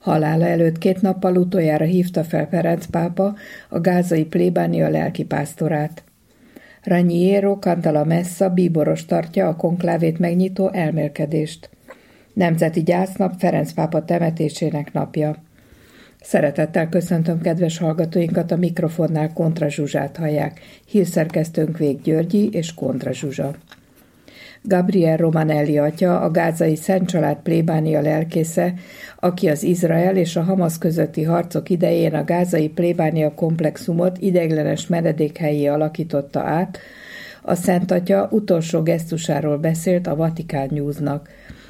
Halála előtt 2 nappal utoljára hívta fel Ferenc pápa a gázai plébánia lelkipásztorát. Raniero Cantalamessa bíboros tartja a konklávét megnyitó elmélkedést. Nemzeti gyásznap, Ferenc pápa temetésének napja. Szeretettel köszöntöm kedves hallgatóinkat, a mikrofonnál Kontra Zsuzsát hallják. Hírszerkesztőnk Vég Györgyi és Kontra Zsuzsa. Gabriel Romanelli atya, a gázai Szent Család plébánia lelkésze, aki az Izrael és a Hamasz közötti harcok idején a gázai plébánia komplexumot ideiglenes menedékhelyé alakította át, a Szent Atya utolsó gesztusáról beszélt a Vatikán Newsnak.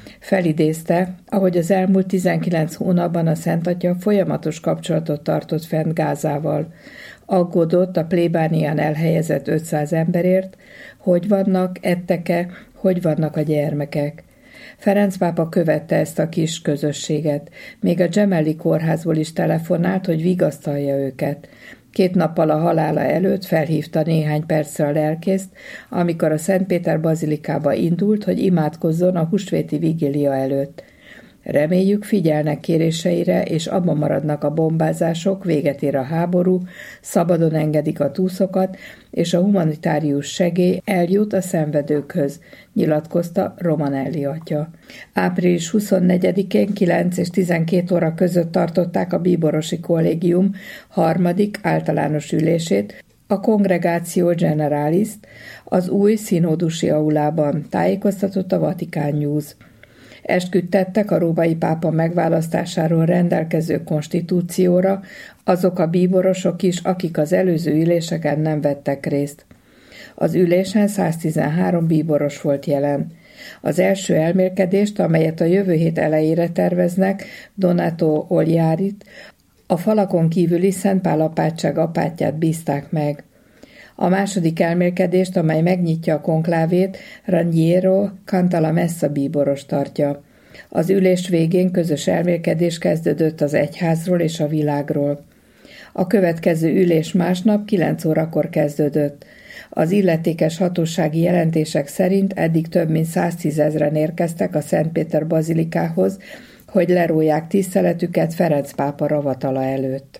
Felidézte, ahogy az elmúlt 19 hónapban a Szent Atya folyamatos kapcsolatot tartott fenn Gázával. Aggódott a plébánián elhelyezett 500 emberért, hogy vannak, ettek-e, hogy vannak a gyermekek. Ferenc pápa követte ezt a kis közösséget. Még a Gemelli kórházból is telefonált, hogy vigasztalja őket. 2 nappal a halála előtt felhívta néhány percre a lelkészt, amikor a Szent Péter bazilikába indult, hogy imádkozzon a húsvéti vigília előtt. Reméljük, figyelnek kéréseire, és abban maradnak a bombázások, véget ér a háború, szabadon engedik a túszokat, és a humanitárius segély eljut a szenvedőkhöz, nyilatkozta Romanelli atya. Április 24-én 9 és 12 óra között tartották a bíborosi kollégium 3. általános ülését, a Congregatio Generalist, az új színódusi aulában, tájékoztatott a Vatikán News. Esküdtettek a római pápa megválasztásáról rendelkező konstitúcióra azok a bíborosok is, akik az előző üléseken nem vettek részt. Az ülésen 113 bíboros volt jelen. Az első elmélkedést, amelyet a jövő hét elejére terveznek, Donato Oljárit, a falakon kívüli Szent Pál apátság apátját bízták meg. A második elmélkedést, amely megnyitja a konklávét, Raniero Cantalamessa bíboros tartja. Az ülés végén közös elmélkedés kezdődött az egyházról és a világról. A következő ülés másnap 9 órakor kezdődött. Az illetékes hatósági jelentések szerint eddig több mint 110 000-en érkeztek a Szent Péter bazilikához, hogy lerólják tiszteletüket Ferenc pápa ravatala előtt.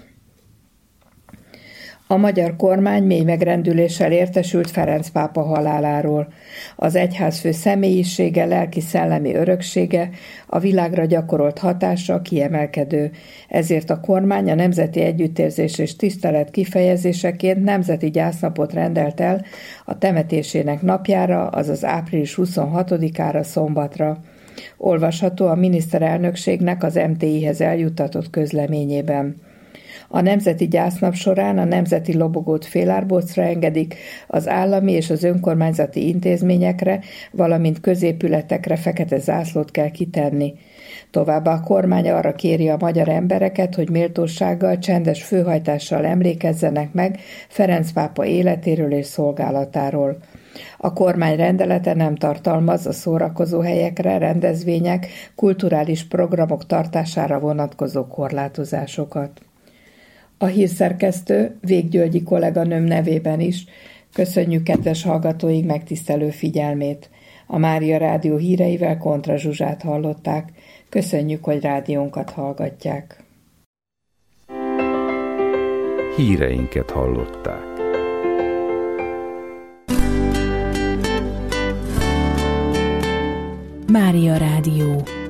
A magyar kormány mély megrendüléssel értesült Ferenc pápa haláláról. Az egyházfő személyisége, lelki-szellemi öröksége, a világra gyakorolt hatása kiemelkedő. Ezért a kormány a nemzeti együttérzés és tisztelet kifejezéseként nemzeti gyásznapot rendelt el a temetésének napjára, azaz április 26-ára szombatra. Olvasható a miniszterelnökségnek az MTI-hez eljuttatott közleményében. A nemzeti gyásznap során a nemzeti lobogót félárbocra engedik, az állami és az önkormányzati intézményekre, valamint középületekre fekete zászlót kell kitenni. Továbbá a kormány arra kéri a magyar embereket, hogy méltósággal, csendes főhajtással emlékezzenek meg Ferenc pápa életéről és szolgálatáról. A kormány rendelete nem tartalmaz a szórakozóhelyekre, rendezvények, kulturális programok tartására vonatkozó korlátozásokat. A hírszerkesztő Vég Györgyi kolléganőm nevében is köszönjük kedves hallgatóink megtisztelő figyelmét. A Mária Rádió híreivel Kontra Zsuzsát hallották. Köszönjük, hogy rádiónkat hallgatják. Híreinket hallották. Mária Rádió.